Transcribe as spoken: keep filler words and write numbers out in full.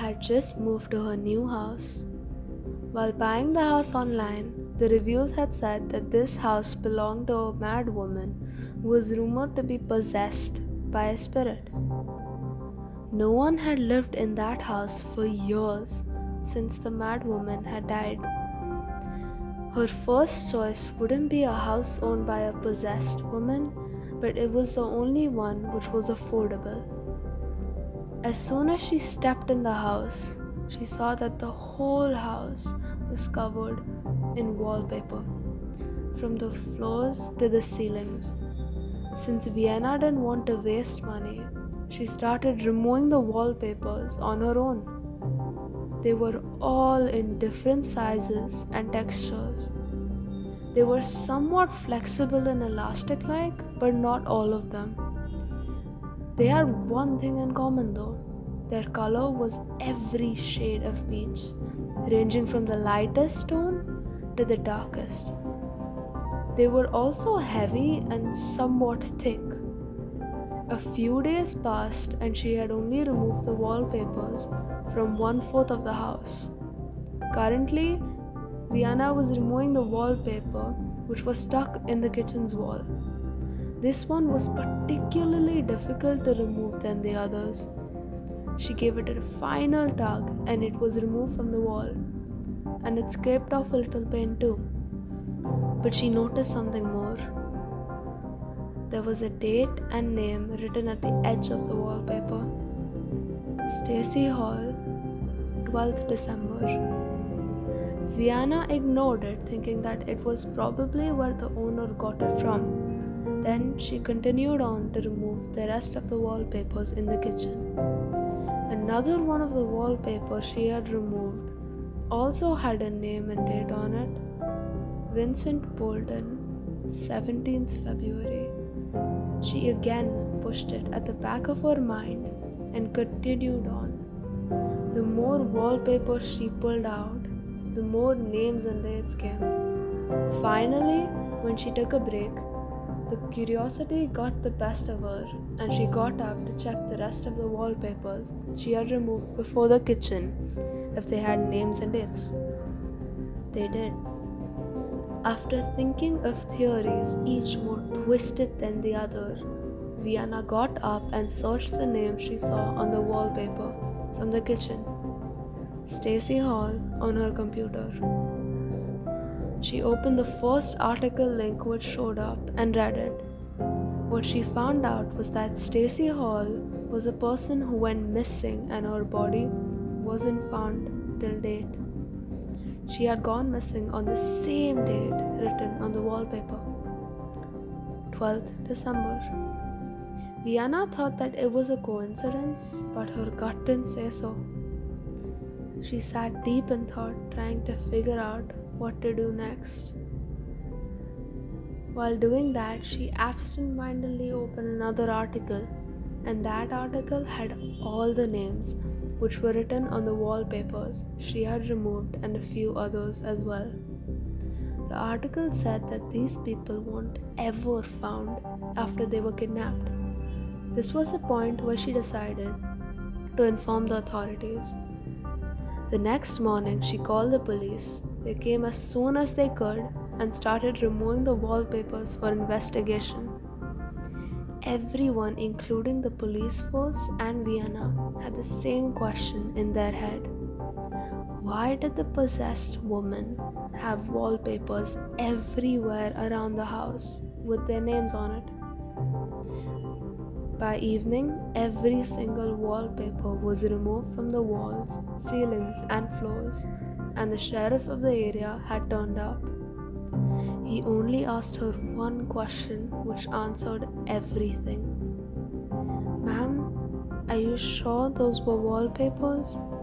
had just moved to her new house. While buying the house online, the reviews had said that this house belonged to a mad woman who was rumored to be possessed by a spirit. No one had lived in that house for years since the mad woman had died. Her first choice wouldn't be a house owned by a possessed woman, but it was the only one which was affordable. As soon as she stepped in the house, she saw that the whole house was covered in wallpaper, from the floors to the ceilings. Since Vienna didn't want to waste money, she started removing the wallpapers on her own. They were all in different sizes and textures. They were somewhat flexible and elastic-like, but not all of them. They had one thing in common though. Their color was every shade of peach, ranging from the lightest tone to the darkest. They were also heavy and somewhat thick. A few days passed and she had only removed the wallpapers from one-fourth of the house. Currently, Vienna was removing the wallpaper which was stuck in the kitchen's wall. This one was particularly difficult to remove than the others. She gave it a final tug and it was removed from the wall, and it scraped off a little paint too. But she noticed something more. There was a date and name written at the edge of the wallpaper. Stacy Hall, twelfth December. Vienna ignored it, thinking that it was probably where the owner got it from. Then she continued on to remove the rest of the wallpapers in the kitchen. Another one of the wallpapers she had removed also had a name and date on it. Vincent Bolton, seventeenth February. She again pushed it at the back of her mind and continued on. The more wallpaper she pulled out, the more names and dates came. Finally, when she took a break, the curiosity got the best of her and she got up to check the rest of the wallpapers she had removed before the kitchen if they had names and dates. They did. After thinking of theories, each more twisted than the other, Vienna got up and searched the name she saw on the wallpaper from the kitchen. Stacy Hall on her computer. She opened the first article link which showed up and read it. What she found out was that Stacy Hall was a person who went missing and her body wasn't found till date. She had gone missing on the same date written on the wallpaper, twelfth December. Vienna thought that it was a coincidence, but her gut didn't say so. She sat deep in thought, trying to figure out what to do next. While doing that, she absent-mindedly opened another article, and that article had all the names which were written on the wallpapers she had removed and a few others as well. The article said that these people weren't ever found after they were kidnapped. This was the point where she decided to inform the authorities. The next morning, she called the police. They came as soon as they could and started removing the wallpapers for investigation. Everyone, including the police force and Vienna, had the same question in their head. Why did the possessed woman have wallpapers everywhere around the house with their names on it? By evening, every single wallpaper was removed from the walls, ceilings, and floors, and the sheriff of the area had turned up. He only asked her one question which answered everything. Ma'am, are you sure those were wallpapers?